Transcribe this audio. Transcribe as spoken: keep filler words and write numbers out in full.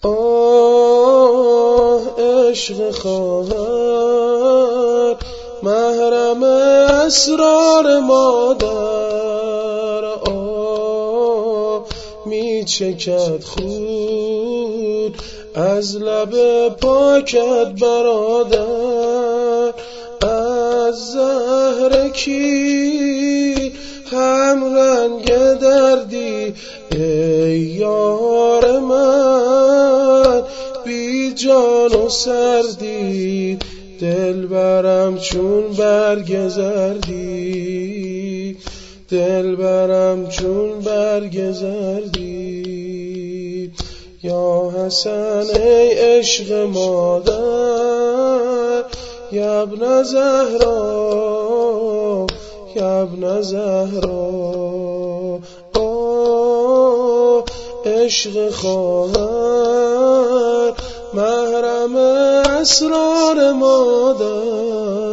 آه عشق خواهر محرم اسرار مادر، آه می چکد خود از لب پاکت برادر. از زهر کی هم رنگ دردی ای یار من، بی جان و سردی دل برم چون برگ زردی، دل برم چون برگ زردی. یا حسن ای عشق مادر، یا ابن زهرا، یا ابن زهرا. آه عشق خواهر محرم اسرار مادر.